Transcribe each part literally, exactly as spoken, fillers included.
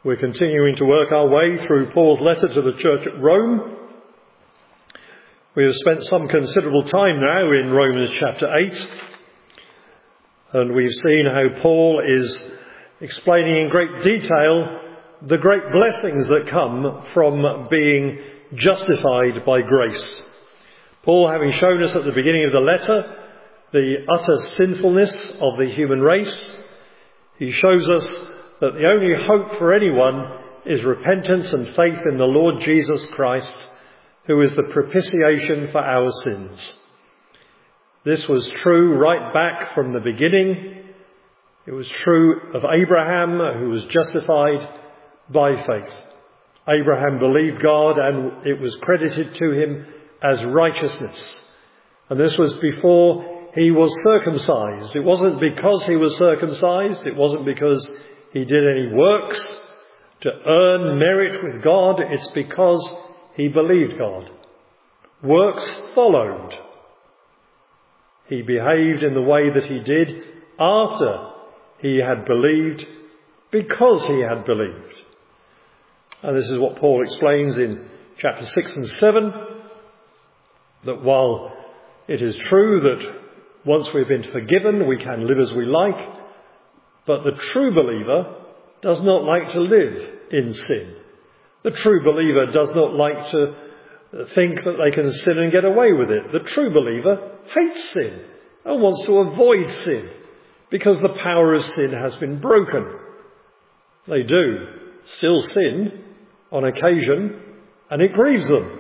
We're continuing to work our way through Paul's letter to the church at Rome. We have spent some considerable time now in Romans chapter eight, and we've seen how Paul is explaining in great detail the great blessings that come from being justified by grace. Paul, having shown us at the beginning of the letter the utter sinfulness of the human race, he shows us that the only hope for anyone is repentance and faith in the Lord Jesus Christ, who is the propitiation for our sins. This was true right back from the beginning. It was true of Abraham, who was justified by faith. Abraham believed God and it was credited to him as righteousness. And this was before he was circumcised. It wasn't because he was circumcised. It wasn't because he did any works to earn merit with God. It's because he believed God. Works followed. He behaved in the way that he did after he had believed, because he had believed. And this is what Paul explains in chapter six and seven, that while it is true that once we've been forgiven, we can live as we like, but the true believer does not like to live in sin. The true believer does not like to think that they can sin and get away with it. The true believer hates sin and wants to avoid sin because the power of sin has been broken. They do still sin on occasion and it grieves them.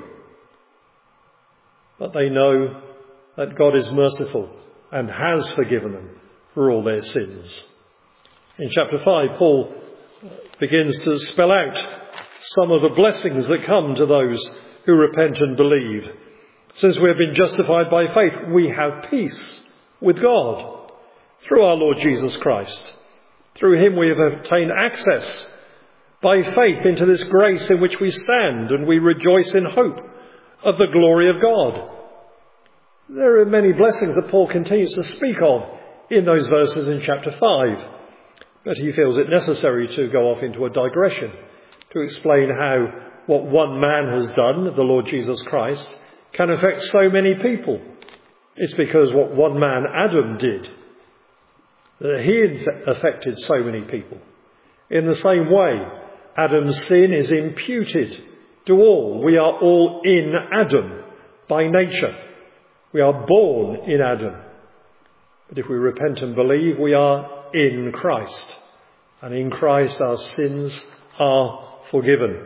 But they know that God is merciful and has forgiven them for all their sins. In chapter five, Paul begins to spell out some of the blessings that come to those who repent and believe. Since we have been justified by faith, we have peace with God through our Lord Jesus Christ. Through him we have obtained access by faith into this grace in which we stand, and we rejoice in hope of the glory of God. There are many blessings that Paul continues to speak of in those verses in chapter five. But he feels it necessary to go off into a digression to explain how what one man has done, the Lord Jesus Christ, can affect so many people. It's because what one man, Adam, did, that he affected so many people. In the same way, Adam's sin is imputed to all. We are all in Adam by nature. We are born in Adam. But if we repent and believe, we are in Christ. And in Christ our sins are forgiven.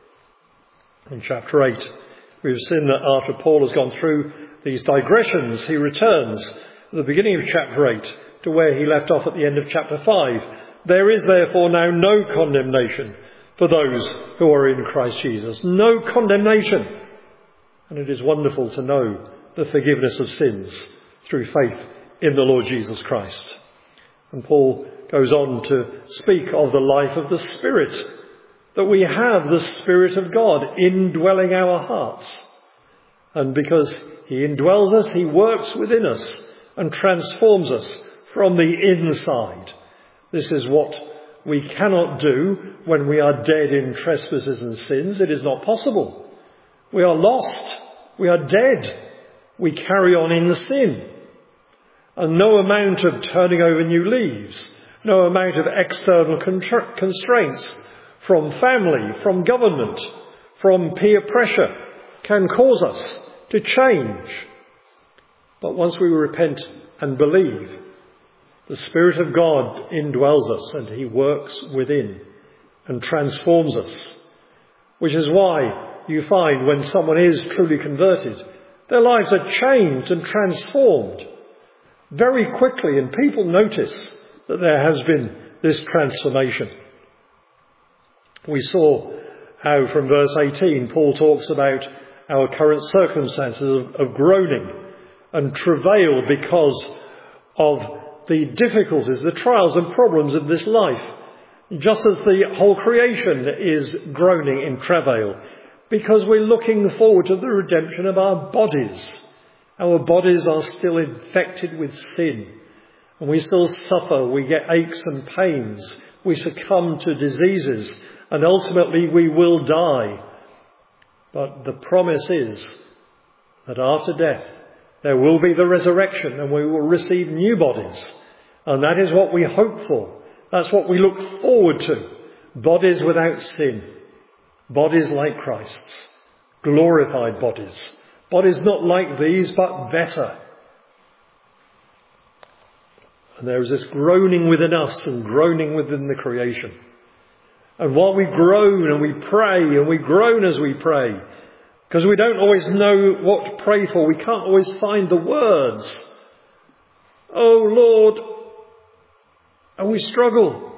In chapter eight, we've seen that after Paul has gone through these digressions, he returns at the beginning of chapter eight to where he left off at the end of chapter five. There is therefore now no condemnation for those who are in Christ Jesus. No condemnation. And it is wonderful to know the forgiveness of sins through faith in the Lord Jesus Christ. And Paul goes on to speak of the life of the Spirit, that we have the Spirit of God indwelling our hearts. And because he indwells us, he works within us and transforms us from the inside. This is what we cannot do when we are dead in trespasses and sins. It is not possible. We are lost. We are dead. We carry on in sin. And no amount of turning over new leaves, no amount of external contra- constraints from family, from government, from peer pressure can cause us to change. But once we repent and believe, the Spirit of God indwells us and he works within and transforms us. Which is why you find when someone is truly converted, their lives are changed and transformed very quickly, and people notice that there has been this transformation. We saw how from verse eighteen Paul talks about our current circumstances of, of groaning and travail because of the difficulties, the trials and problems of this life, just as the whole creation is groaning in travail, because we're looking forward to the redemption of our bodies. Our bodies are still infected with sin, and we still suffer. We get aches and pains. We succumb to diseases and ultimately we will die. But the promise is that after death there will be the resurrection and we will receive new bodies. And that is what we hope for. That's what we look forward to. Bodies without sin. Bodies like Christ's. Glorified bodies. Bodies not like these, but better. And there is this groaning within us and groaning within the creation. And while we groan and we pray and we groan as we pray, because we don't always know what to pray for, we can't always find the words. Oh Lord, and we struggle.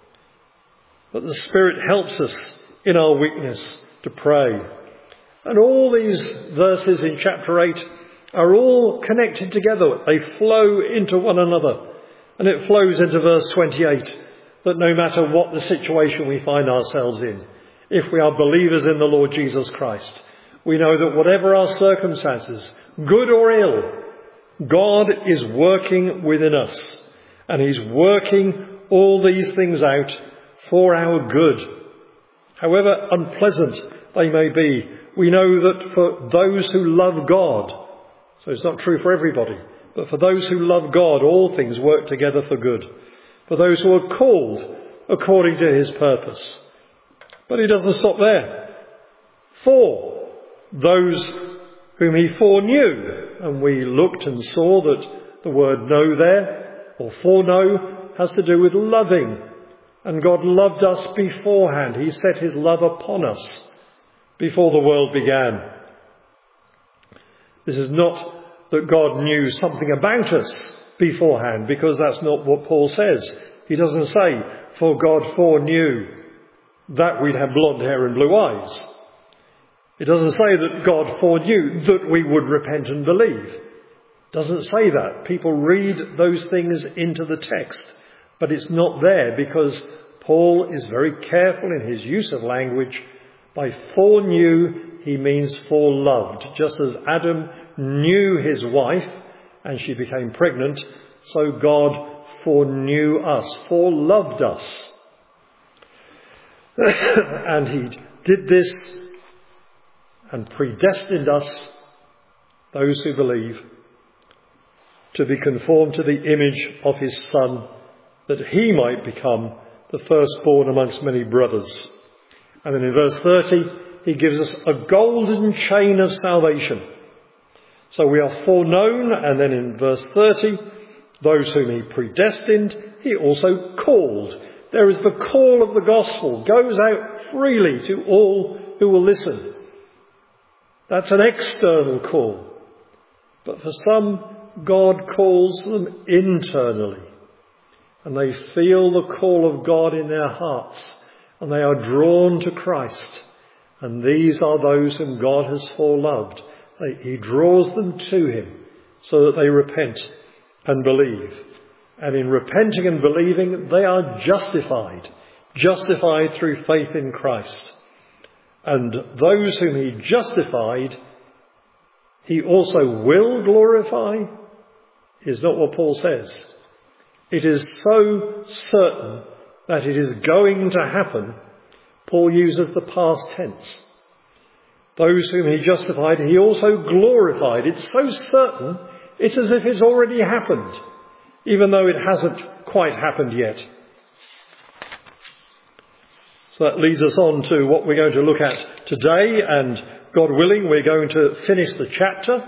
But the Spirit helps us in our weakness to pray. And all these verses in chapter eight are all connected together. They flow into one another. And it flows into verse twenty-eight, that no matter what the situation we find ourselves in, if we are believers in the Lord Jesus Christ, we know that whatever our circumstances, good or ill, God is working within us. And he's working all these things out for our good. However unpleasant they may be, we know that for those who love God, so it's not true for everybody, but for those who love God, all things work together for good. For those who are called according to his purpose. But he doesn't stop there. For those whom he foreknew, and we looked and saw that the word know there, or foreknow, has to do with loving. And God loved us beforehand. He set his love upon us before the world began. This is not that God knew something about us beforehand, because that's not what Paul says. He doesn't say, for God foreknew that we'd have blonde hair and blue eyes. It doesn't say that God foreknew that we would repent and believe. It doesn't say that. People read those things into the text, but it's not there because Paul is very careful in his use of language. By foreknew, he means foreloved. Just as Adam knew his wife and she became pregnant, so God foreknew us, foreloved us. And he did this and predestined us, those who believe, to be conformed to the image of his Son, that he might become the firstborn amongst many brothers. And then in verse thirty, he gives us a golden chain of salvation. So we are foreknown, and then in verse thirty, those whom he predestined, he also called. There is the call of the gospel, goes out freely to all who will listen. That's an external call. But for some, God calls them internally. And they feel the call of God in their hearts. And they are drawn to Christ. And these are those whom God has foreloved. He draws them to him so that they repent and believe. And in repenting and believing, they are justified. Justified through faith in Christ. And those whom he justified, he also will glorify, is not what Paul says. It is so certain that it is going to happen. Paul uses the past tense. Those whom he justified, he also glorified. It's so certain, it's as if it's already happened, even though it hasn't quite happened yet. So that leads us on to what we're going to look at today, and God willing, we're going to finish the chapter,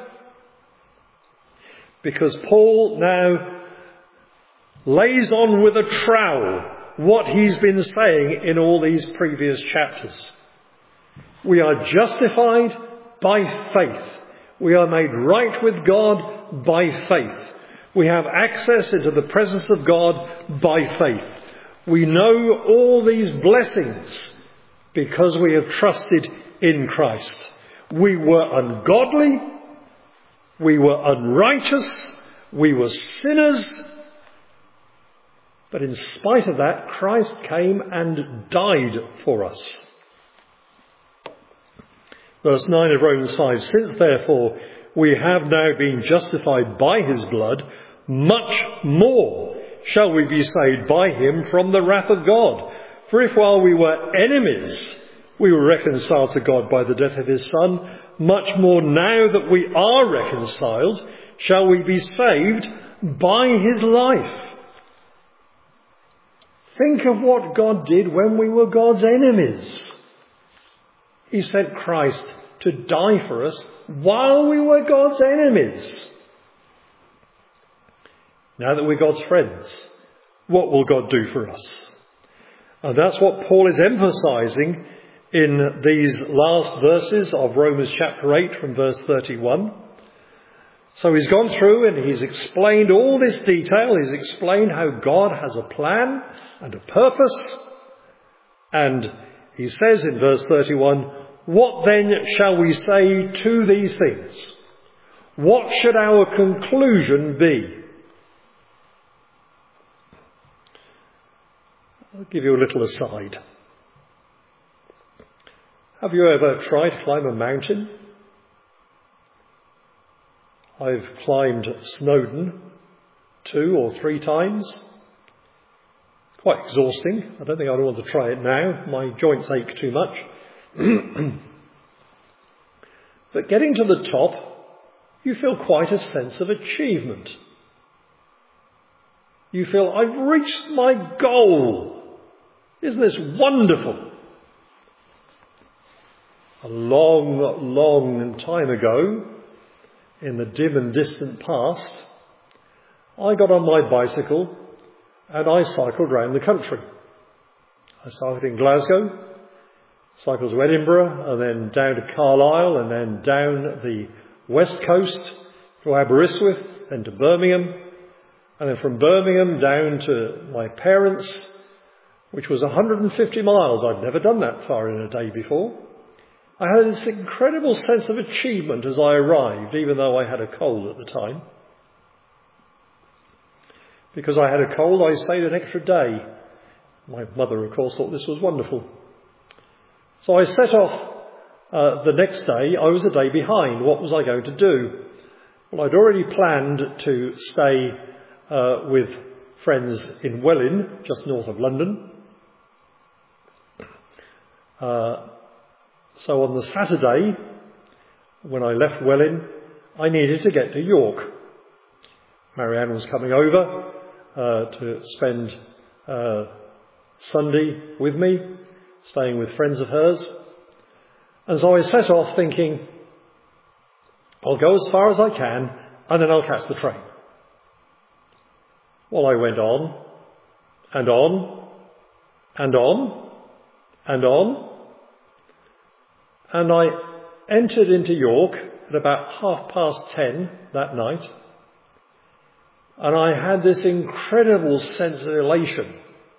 because Paul now lays on with a trowel what he's been saying in all these previous chapters. We are justified by faith. We are made right with God by faith. We have access into the presence of God by faith. We know all these blessings because we have trusted in Christ. We were ungodly. We were unrighteous. We were sinners. But in spite of that, Christ came and died for us. Verse nine of Romans five, since therefore we have now been justified by his blood, much more shall we be saved by him from the wrath of God. For if while we were enemies, we were reconciled to God by the death of his Son, much more now that we are reconciled, shall we be saved by his life. Think of what God did when we were God's enemies. He sent Christ to die for us while we were God's enemies. Now that we're God's friends, what will God do for us? And that's what Paul is emphasising in these last verses of Romans chapter eight from verse thirty-one. So he's gone through and he's explained all this detail. He's explained how God has a plan and a purpose. And he says in verse thirty-one, what then shall we say to these things? What should our conclusion be? I'll give you a little aside. Have you ever tried to climb a mountain? I've climbed Snowdon two or three times. Quite exhausting. I don't think I'd want to try it now. My joints ache too much. But getting to the top, you feel quite a sense of achievement. You feel, I've reached my goal. Isn't this wonderful? A long, long time ago, in the dim and distant past, I got on my bicycle and I cycled around the country. I started in Glasgow, cycled to Edinburgh, and then down to Carlisle, and then down the west coast to Aberystwyth, then to Birmingham, and then from Birmingham down to my parents', which was one hundred fifty miles. I'd never done that far in a day before. I had this incredible sense of achievement as I arrived, even though I had a cold at the time. Because I had a cold, I stayed an extra day. My mother, of course, thought this was wonderful. So I set off uh, the next day. I was a day behind. What was I going to do? Well, I'd already planned to stay uh, with friends in Welwyn, just north of London. Uh, so on the Saturday, when I left Welwyn, I needed to get to York. Marianne was coming over uh, to spend uh, Sunday with me, staying with friends of hers. And so I set off thinking, I'll go as far as I can and then I'll catch the train. Well, I went on and on and on and on. And I entered into York at about half past ten that night. And I had this incredible sense of elation.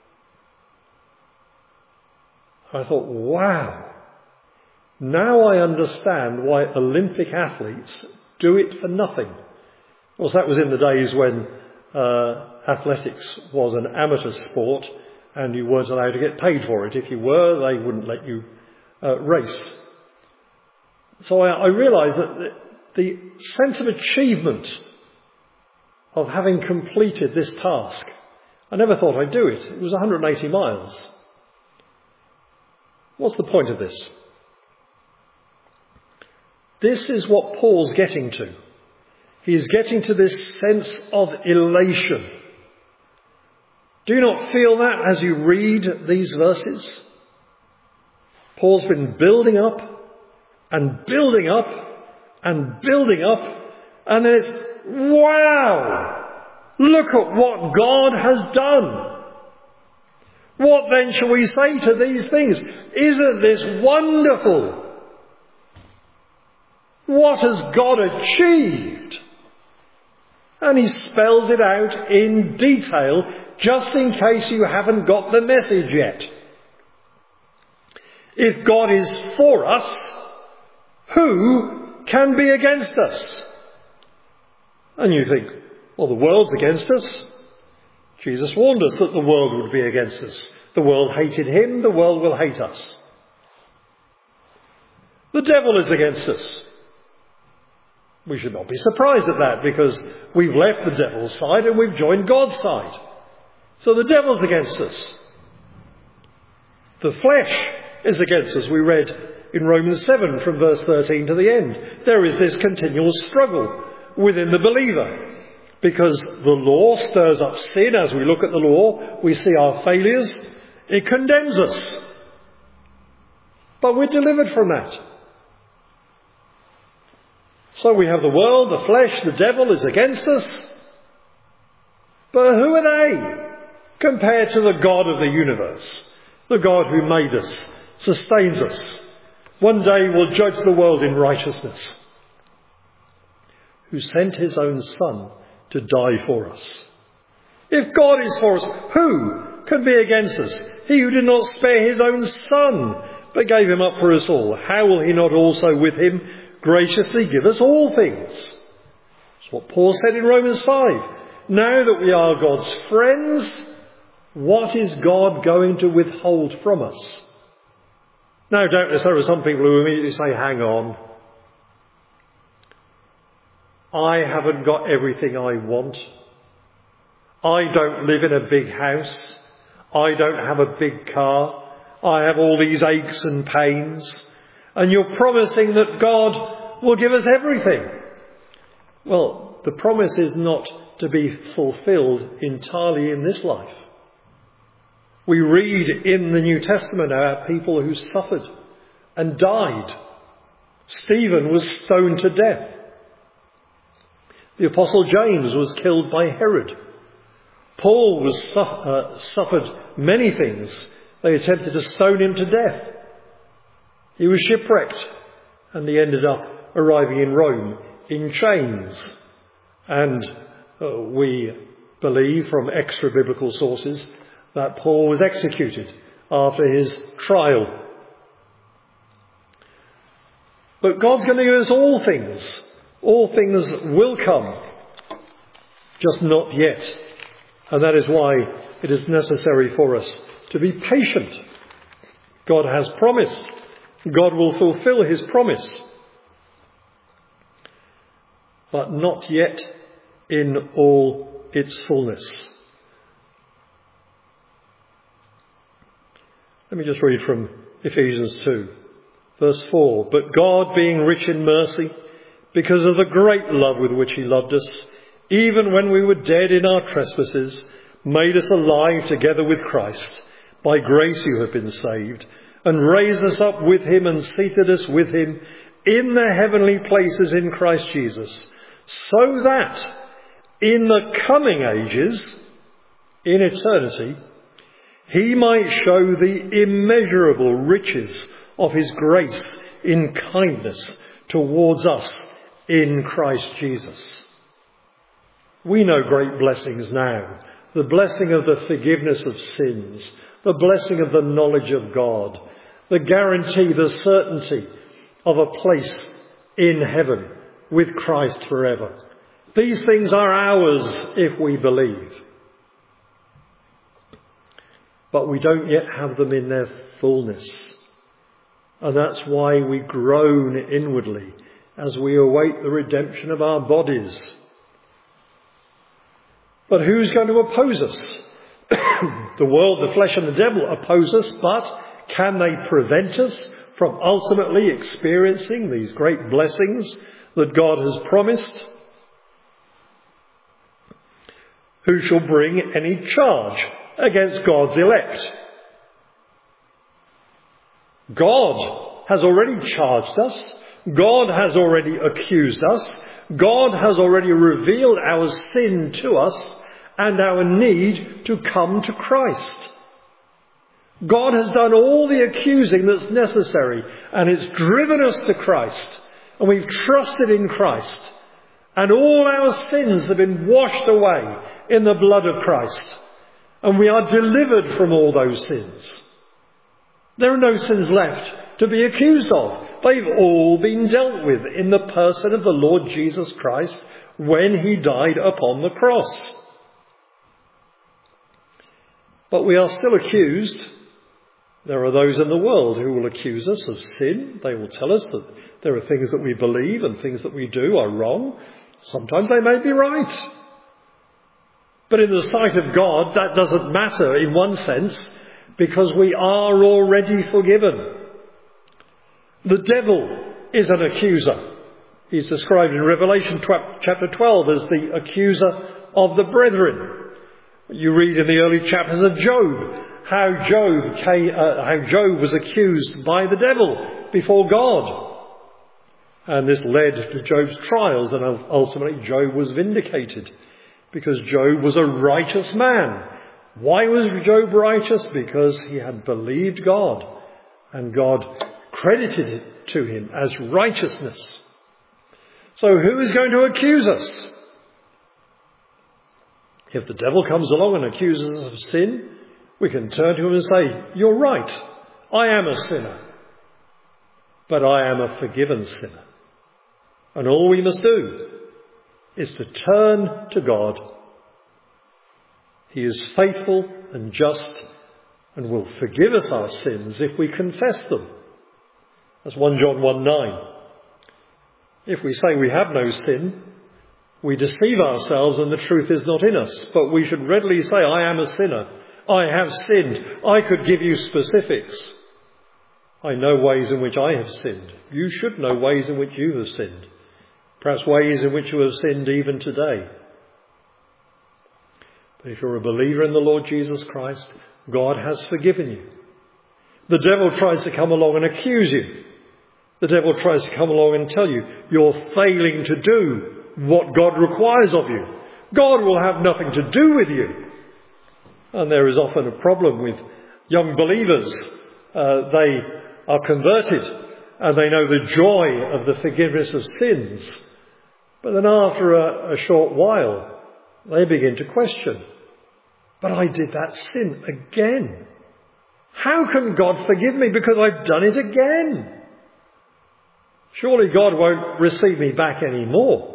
I thought, wow, now I understand why Olympic athletes do it for nothing. Of course, that was in the days when uh, athletics was an amateur sport and you weren't allowed to get paid for it. If you were, they wouldn't let you uh, race. So I, I realised that the, the sense of achievement of having completed this task, I never thought I'd do it. It was one hundred eighty miles. What's the point of this? This is what Paul's getting to. He's getting to this sense of elation. Do you not feel that as you read these verses? Paul's been building up and building up and building up, and then it's, wow! Look at what God has done. What then shall we say to these things? Isn't this wonderful? What has God achieved? And he spells it out in detail, just in case you haven't got the message yet. If God is for us, who can be against us? And you think, well, the world's against us. Jesus warned us that the world would be against us. The world hated him, the world will hate us. The devil is against us. We should not be surprised at that, because we've left the devil's side and we've joined God's side. So the devil's against us. The flesh is against us. We read in Romans seven from verse thirteen to the end. There is this continual struggle within the believer because the law stirs up sin. As we look at the law, we see our failures. It condemns us. But we're delivered from that. So we have the world, the flesh, the devil is against us. But who are they compared to the God of the universe? The God who made us, sustains us, one day will judge the world in righteousness, who sent his own Son to die for us. If God is for us, who can be against us? He who did not spare his own Son, but gave him up for us all, how will he not also with him graciously give us all things? That's what Paul said in Romans five. Now that we are God's friends, what is God going to withhold from us? Now, doubtless there are some people who immediately say, hang on, I haven't got everything I want. I don't live in a big house. I don't have a big car. I have all these aches and pains. And you're promising that God will give us everything. Well, the promise is not to be fulfilled entirely in this life. We read in the New Testament about people who suffered and died. Stephen was stoned to death. The Apostle James was killed by Herod. Paul was su- uh, suffered many things. They attempted to stone him to death. He was shipwrecked, and he ended up arriving in Rome in chains. And uh, we believe from extra-biblical sources that Paul was executed after his trial. But God's going to give us all things. All things will come, just not yet. And that is why it is necessary for us to be patient. God has promised. God will fulfill his promise. But not yet in all its fullness. Let me just read from Ephesians two, verse four. But God, being rich in mercy, because of the great love with which he loved us, even when we were dead in our trespasses, made us alive together with Christ. By grace you have been saved, and raised us up with him and seated us with him in the heavenly places in Christ Jesus, so that in the coming ages, in eternity, he might show the immeasurable riches of his grace in kindness towards us in Christ Jesus. We know great blessings now. The blessing of the forgiveness of sins, the blessing of the knowledge of God, the guarantee, the certainty of a place in heaven with Christ forever. These things are ours if we believe. But we don't yet have them in their fullness. And that's why we groan inwardly as we await the redemption of our bodies. But who's going to oppose us? The world, the flesh and the devil oppose us, but can they prevent us from ultimately experiencing these great blessings that God has promised? Who shall bring any charge against God's elect? God has already charged us. God has already accused us. God has already revealed our sin to us and our need to come to Christ. God has done all the accusing that's necessary, and it's driven us to Christ, and we've trusted in Christ, and all our sins have been washed away in the blood of Christ, and we are delivered from all those sins. There are no sins left to be accused of. They've all been dealt with in the person of the Lord Jesus Christ when he died upon the cross. But we are still accused. There are those in the world who will accuse us of sin. They will tell us that there are things that we believe and things that we do are wrong. Sometimes they may be right. But in the sight of God, that doesn't matter in one sense, because we are already forgiven. The devil is an accuser. He's described in Revelation chapter twelve as the accuser of the brethren. You read in the early chapters of Job how Job came, uh, how Job was accused by the devil before God. And this led to Job's trials, and ultimately Job was vindicated because Job was a righteous man. Why was Job righteous? Because he had believed God, and God credited it to him as righteousness. So who is going to accuse us? If the devil comes along and accuses us of sin, we can turn to him and say, "You're right, I am a sinner, but I am a forgiven sinner." And all we must do is to turn to God. He is faithful and just and will forgive us our sins if we confess them. That's First John one nine. If we say we have no sin, we deceive ourselves and the truth is not in us. But we should readily say, "I am a sinner. I have sinned." I could give you specifics. I know ways in which I have sinned. You should know ways in which you have sinned. Perhaps ways in which you have sinned even today. But if you're a believer in the Lord Jesus Christ, God has forgiven you. The devil tries to come along and accuse you. The devil tries to come along and tell you you're failing to do what God requires of you. God will have nothing to do with you. And there is often a problem with young believers. Uh, they are converted and they know the joy of the forgiveness of sins. But then after a, a short while, they begin to question, "But I did that sin again. How can God forgive me because I've done it again? Surely God won't receive me back anymore."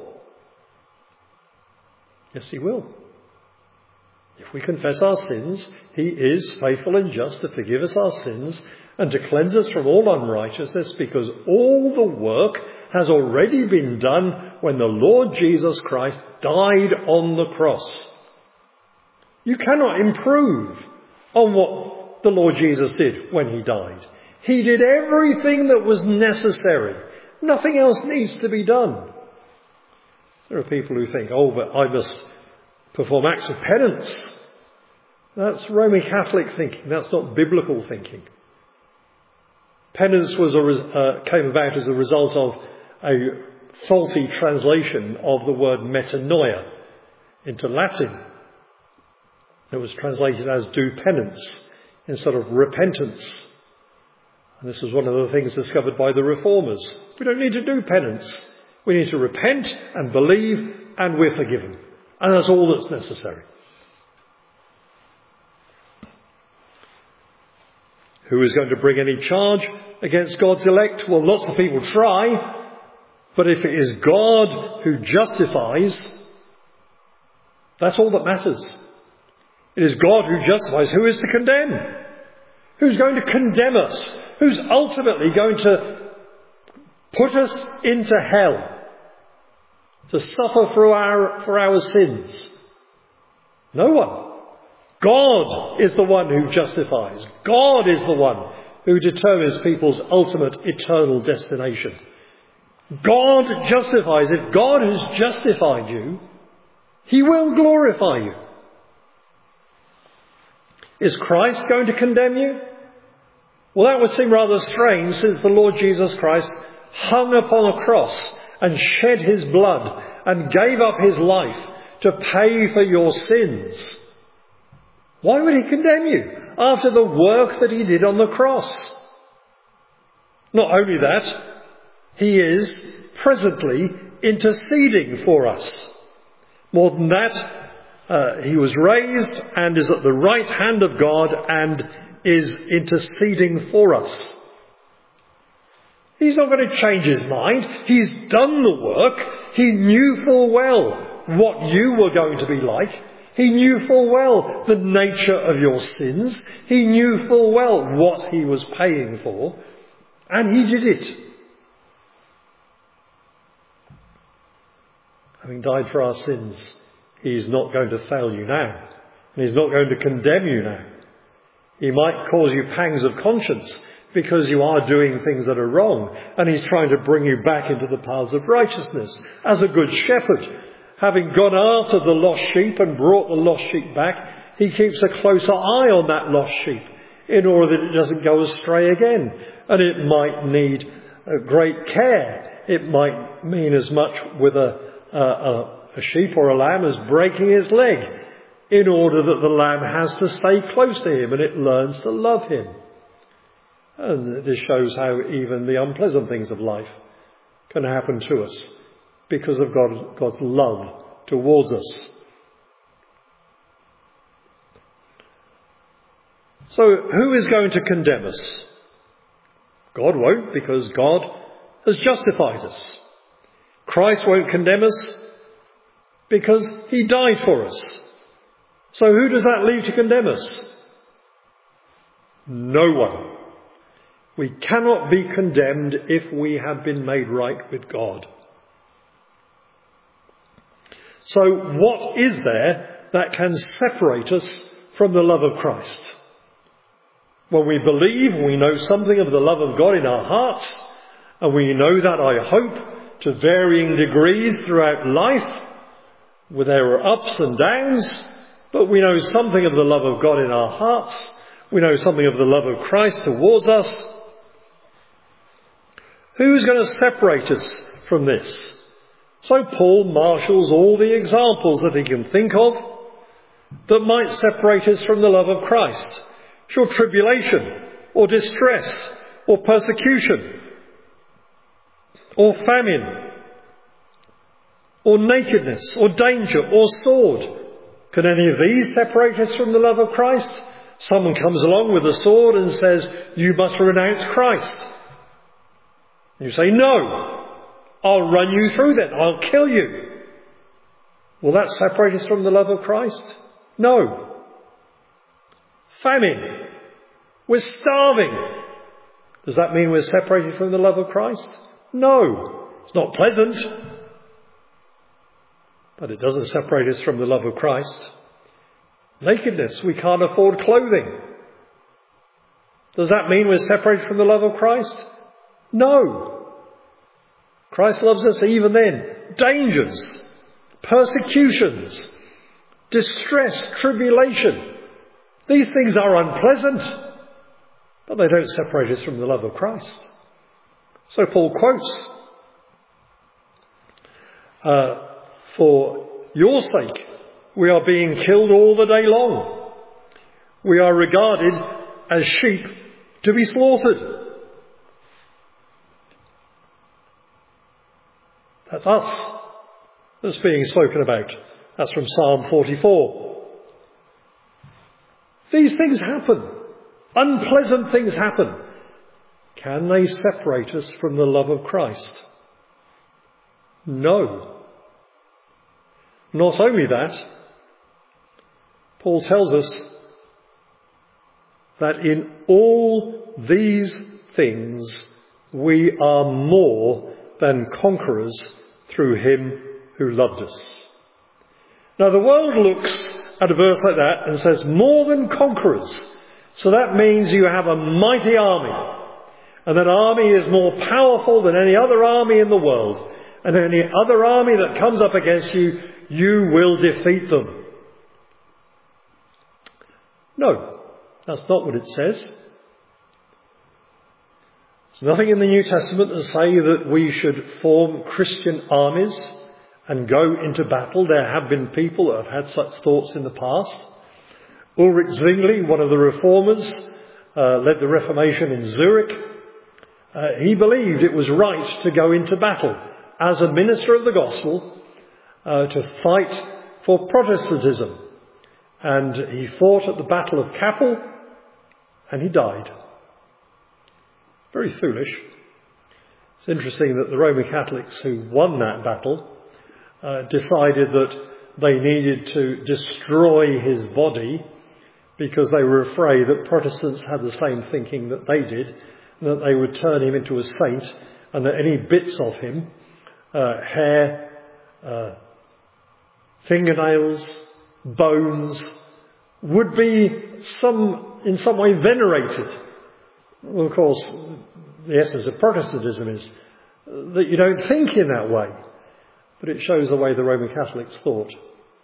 Yes, he will. If we confess our sins, he is faithful and just to forgive us our sins and to cleanse us from all unrighteousness, because all the work has already been done when the Lord Jesus Christ died on the cross. You cannot improve on what the Lord Jesus did when he died. He did everything that was necessary. Nothing else needs to be done. There are people who think, "Oh, but I must perform acts of penance." That's Roman Catholic thinking. That's not biblical thinking. Penance was a, uh, came about as a result of a faulty translation of the word metanoia into Latin. It was translated as "do penance" instead of repentance. And this was one of the things discovered by the Reformers. We don't need to do penance. We need to repent and believe, and we're forgiven. And that's all that's necessary. Who is going to bring any charge against God's elect? Well, lots of people try. But if it is God who justifies, that's all that matters. It is God who justifies. Who is to condemn? Who's going to condemn us? Who's ultimately going to put us into hell to suffer for our, for our sins? No one. God is the one who justifies. God is the one who determines people's ultimate eternal destination. God justifies. If God has justified you, he will glorify you. Is Christ going to condemn you? Well, that would seem rather strange, since the Lord Jesus Christ hung upon a cross and shed his blood and gave up his life to pay for your sins. Why would he condemn you after the work that he did on the cross? Not only that, he is presently interceding for us. More than that, uh, he was raised and is at the right hand of God and is interceding for us. He's not going to change his mind. He's done the work. He knew full well what you were going to be like. He knew full well the nature of your sins. He knew full well what he was paying for. And he did it. Having died for our sins, he's not going to fail you now. And he's not going to condemn you now. He might cause you pangs of conscience because you are doing things that are wrong, and he's trying to bring you back into the paths of righteousness. As a good shepherd, having gone after the lost sheep and brought the lost sheep back, he keeps a closer eye on that lost sheep in order that it doesn't go astray again. And it might need uh, great care. It might mean as much with a, a, a sheep or a lamb as breaking his leg, in order that the lamb has to stay close to him and it learns to love him. And this shows how even the unpleasant things of life can happen to us because of God, God's love towards us. So who is going to condemn us? God won't, because God has justified us. Christ won't condemn us because he died for us. So who does that leave to condemn us? No one. We cannot be condemned if we have been made right with God. So what is there that can separate us from the love of Christ? When we believe, we know something of the love of God in our hearts, and we know that, I hope, to varying degrees throughout life, where there are ups and downs, but we know something of the love of God in our hearts. We know something of the love of Christ towards us. Who's going to separate us from this? So Paul marshals all the examples that he can think of that might separate us from the love of Christ. Sure, tribulation, or distress, or persecution, or famine, or nakedness, or danger, or sword. Can any of these separate us from the love of Christ? Someone comes along with a sword and says, you must renounce Christ. You say, no, I'll run you through then, I'll kill you. Will that separate us from the love of Christ? No. Famine. We're starving. Does that mean we're separated from the love of Christ? No. It's not pleasant, but it doesn't separate us from the love of Christ. Nakedness. We can't afford clothing. Does that mean we're separated from the love of Christ? No. Christ loves us even then. Dangers, persecutions, distress, tribulation. These things are unpleasant, but they don't separate us from the love of Christ. So Paul quotes, uh, for your sake, we are being killed all the day long. We are regarded as sheep to be slaughtered. That's us that's being spoken about. That's from Psalm forty-four. These things happen. Unpleasant things happen. Can they separate us from the love of Christ? No. Not only that, Paul tells us that in all these things we are more than conquerors through him who loved us. Now the world looks at a verse like that and says more than conquerors. So that means you have a mighty army. And that army is more powerful than any other army in the world. And any other army that comes up against you, you will defeat them. No, that's not what it says. There's nothing in the New Testament to say that we should form Christian armies and go into battle. There have been people that have had such thoughts in the past. Ulrich Zwingli, one of the reformers, uh, led the Reformation in Zurich. Uh, he believed it was right to go into battle as a minister of the gospel uh, to fight for Protestantism. And he fought at the Battle of Kappel and he died. Very foolish. It's interesting that the Roman Catholics who won that battle uh, decided that they needed to destroy his body because they were afraid that Protestants had the same thinking that they did, and that they would turn him into a saint, and that any bits of him, uh, hair, uh, fingernails, bones, would be some in some way venerated. Well, of course, the essence of Protestantism is that you don't think in that way. But it shows the way the Roman Catholics thought.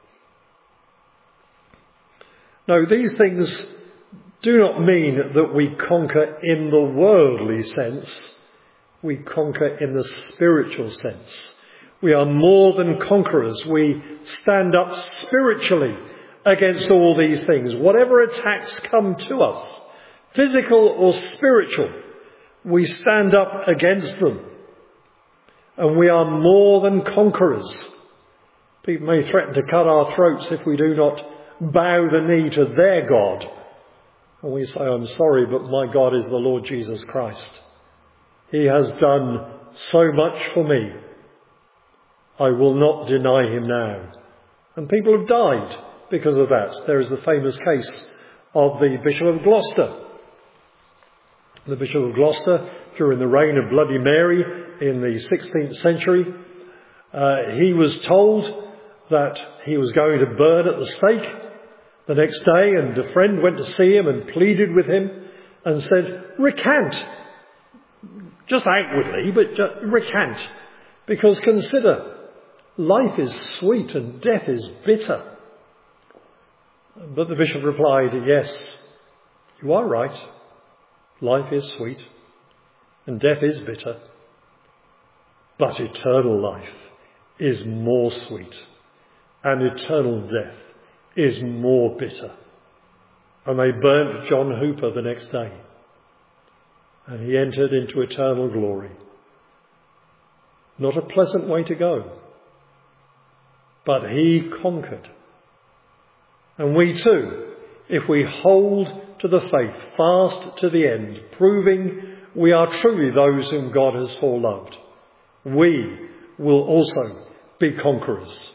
No, these things do not mean that we conquer in the worldly sense. We conquer in the spiritual sense. We are more than conquerors. We stand up spiritually against all these things. Whatever attacks come to us, physical or spiritual, we stand up against them. And we are more than conquerors. People may threaten to cut our throats if we do not bow the knee to their God. And we say, I'm sorry, but my God is the Lord Jesus Christ. He has done so much for me. I will not deny him now. And people have died because of that. There is the famous case of the Bishop of Gloucester. The Bishop of Gloucester, during the reign of Bloody Mary in the sixteenth century, uh, he was told that he was going to burn at the stake the next day, and a friend went to see him and pleaded with him and said, recant. Just outwardly, but just recant. Because consider, life is sweet and death is bitter. But the bishop replied, yes, you are right. Life is sweet and death is bitter. But eternal life is more sweet and eternal death is more bitter. And they burnt John Hooper the next day. And he entered into eternal glory. Not a pleasant way to go. But he conquered. And we too, if we hold to the faith fast to the end, proving we are truly those whom God has foreloved, we will also be conquerors.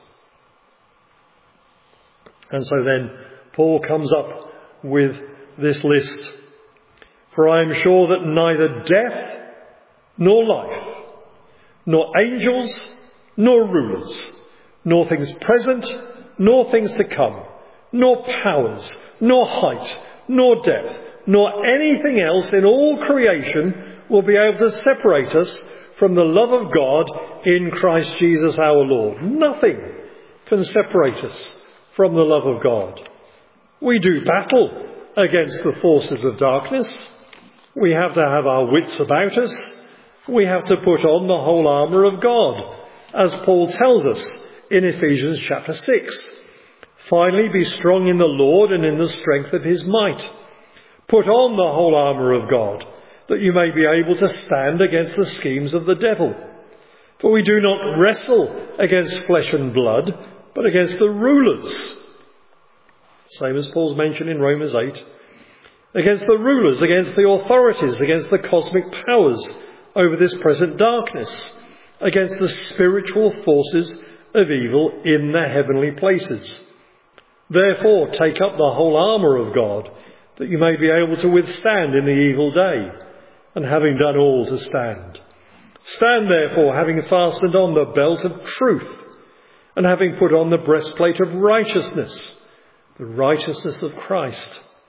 And so then Paul comes up with this list. For I am sure that neither death nor life, nor angels nor rulers, nor things present nor things to come, nor powers, nor height, nor depth, nor anything else in all creation will be able to separate us from the love of God in Christ Jesus our Lord. Nothing can separate us from the love of God. We do battle against the forces of darkness. We have to have our wits about us. We have to put on the whole armour of God, as Paul tells us in Ephesians chapter six. Finally, be strong in the Lord and in the strength of his might. Put on the whole armour of God, that you may be able to stand against the schemes of the devil. For we do not wrestle against flesh and blood, but against the rulers. Same as Paul's mentioned in Romans eight. Against the rulers, against the authorities, against the cosmic powers over this present darkness, against the spiritual forces of evil in the heavenly places. Therefore, take up the whole armour of God, that you may be able to withstand in the evil day, and having done all to stand. Stand therefore, having fastened on the belt of truth, and having put on the breastplate of righteousness, the righteousness of Christ.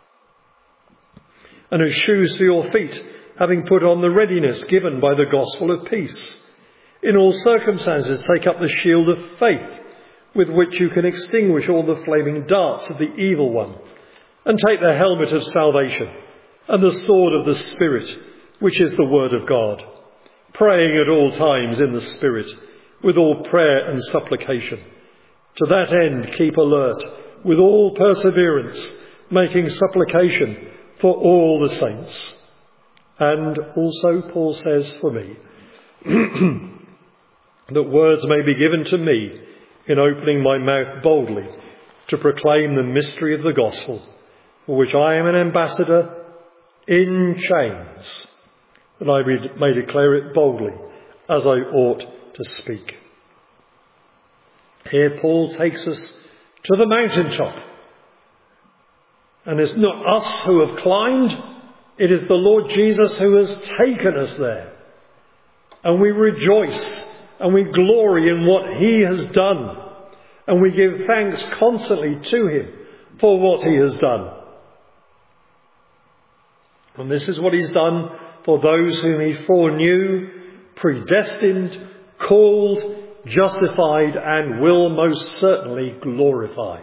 And as shoes for your feet, having put on the readiness given by the gospel of peace. In all circumstances, take up the shield of faith, with which you can extinguish all the flaming darts of the evil one, and take the helmet of salvation and the sword of the Spirit, which is the word of God, praying at all times in the Spirit, with all prayer and supplication. To that end, keep alert with all perseverance, making supplication for all the saints. And also, Paul says for me, that words may be given to me in opening my mouth boldly to proclaim the mystery of the gospel, for which I am an ambassador in chains, that I may declare it boldly as I ought to speak. Here Paul takes us to the mountaintop. And it's not us who have climbed, it is the Lord Jesus who has taken us there. And we rejoice and we glory in what he has done. And we give thanks constantly to him for what he has done. And this is what he's done for those whom he foreknew, predestined, called, justified, and will most certainly glorify.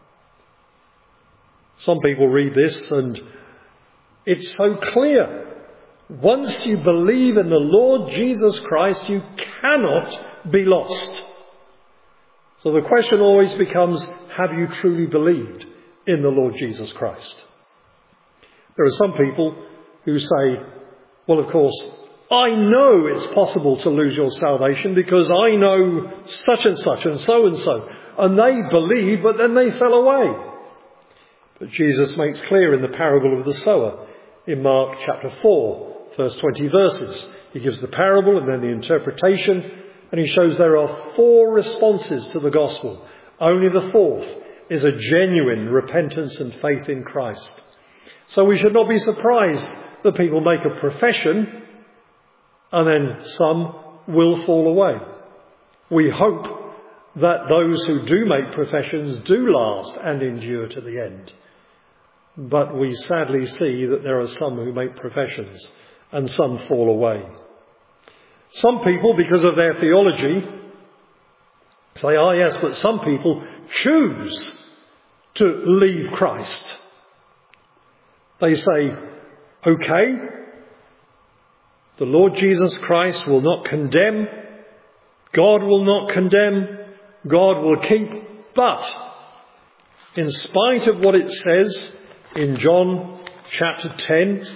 Some people read this and it's so clear. Once you believe in the Lord Jesus Christ, you cannot be lost. So the question always becomes, have you truly believed in the Lord Jesus Christ? There are some people who say, well, of course, I know it's possible to lose your salvation because I know such and such and so and so. And they believed, but then they fell away. But Jesus makes clear in the parable of the sower in Mark chapter four, first twenty verses. He gives the parable and then the interpretation, and he shows there are four responses to the gospel. Only the fourth is a genuine repentance and faith in Christ. So we should not be surprised that people make a profession and then some will fall away. We hope that those who do make professions do last and endure to the end. But we sadly see that there are some who make professions and some fall away. Some people, because of their theology, say, ah yes, but some people choose to leave Christ. They say, okay, the Lord Jesus Christ will not condemn, God will not condemn, God will keep, but in spite of what it says in John chapter ten,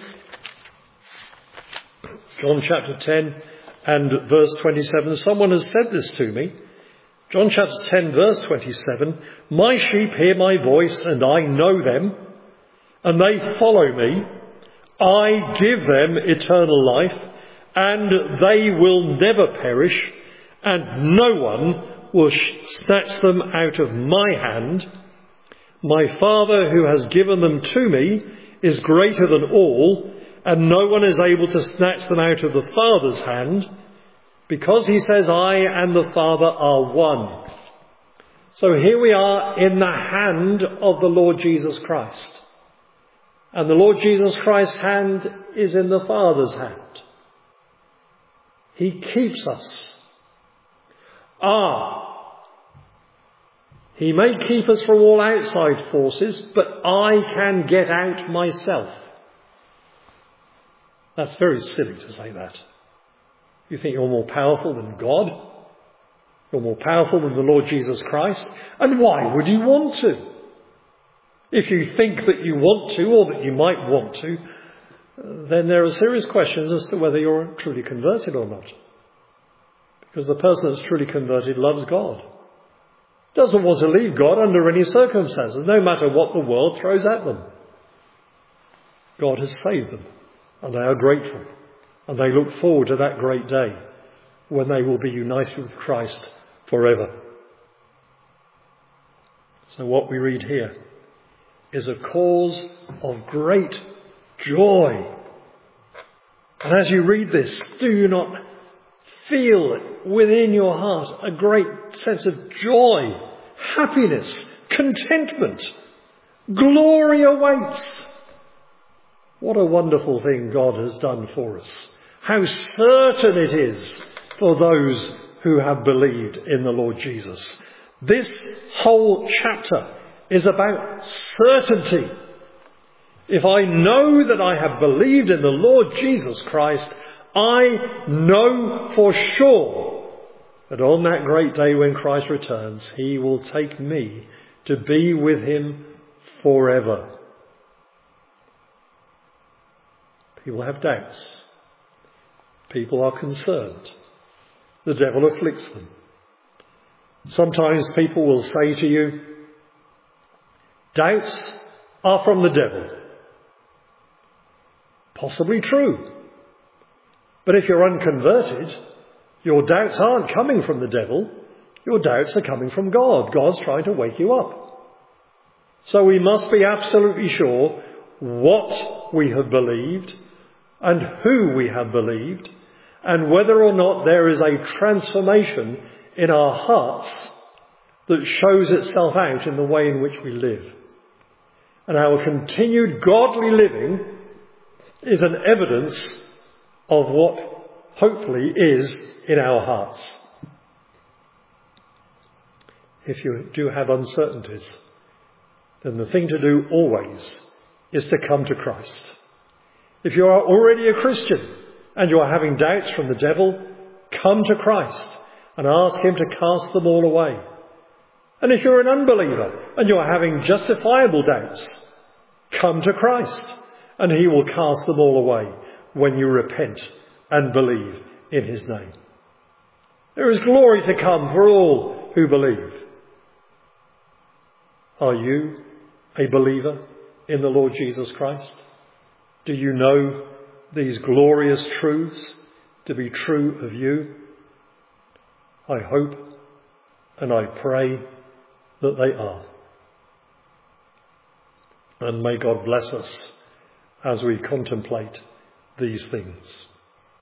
John chapter ten and verse twenty-seven, someone has said this to me. John chapter ten verse twenty-seven, my sheep hear my voice and I know them and they follow me. I give them eternal life and they will never perish and no one will snatch them out of my hand. My Father who has given them to me is greater than all, and no one is able to snatch them out of the Father's hand, because he says, I and the Father are one. So here we are in the hand of the Lord Jesus Christ. And the Lord Jesus Christ's hand is in the Father's hand. He keeps us. Ah, he may keep us from all outside forces, but I can get out myself. That's very silly to say that. You think you're more powerful than God? You're more powerful than the Lord Jesus Christ? And why would you want to? If you think that you want to, or that you might want to, then there are serious questions as to whether you're truly converted or not. Because the person that's truly converted loves God. Doesn't want to leave God under any circumstances, no matter what the world throws at them. God has saved them, and they are grateful, and they look forward to that great day when they will be united with Christ forever. So what we read here is a cause of great joy. And as you read this, do you not feel within your heart a great sense of joy, happiness, contentment? Glory awaits. What a wonderful thing God has done for us. How certain it is for those who have believed in the Lord Jesus. This whole chapter is about certainty. If I know that I have believed in the Lord Jesus Christ, I know for sure that on that great day when Christ returns, he will take me to be with him forever. People have doubts. People are concerned. The devil afflicts them. Sometimes people will say to you, doubts are from the devil. Possibly true. But if you're unconverted, your doubts aren't coming from the devil. Your doubts are coming from God. God's trying to wake you up. So we must be absolutely sure what we have believed and who we have believed, and whether or not there is a transformation in our hearts that shows itself out in the way in which we live. And our continued godly living is an evidence of what hopefully is in our hearts. If you do have uncertainties, then the thing to do always is to come to Christ. If you are already a Christian and you are having doubts from the devil, come to Christ and ask him to cast them all away. And if you're an unbeliever and you are having justifiable doubts, come to Christ and he will cast them all away when you repent and believe in his name. There is glory to come for all who believe. Are you a believer in the Lord Jesus Christ? Do you know these glorious truths to be true of you? I hope and I pray that they are. And may God bless us as we contemplate these things.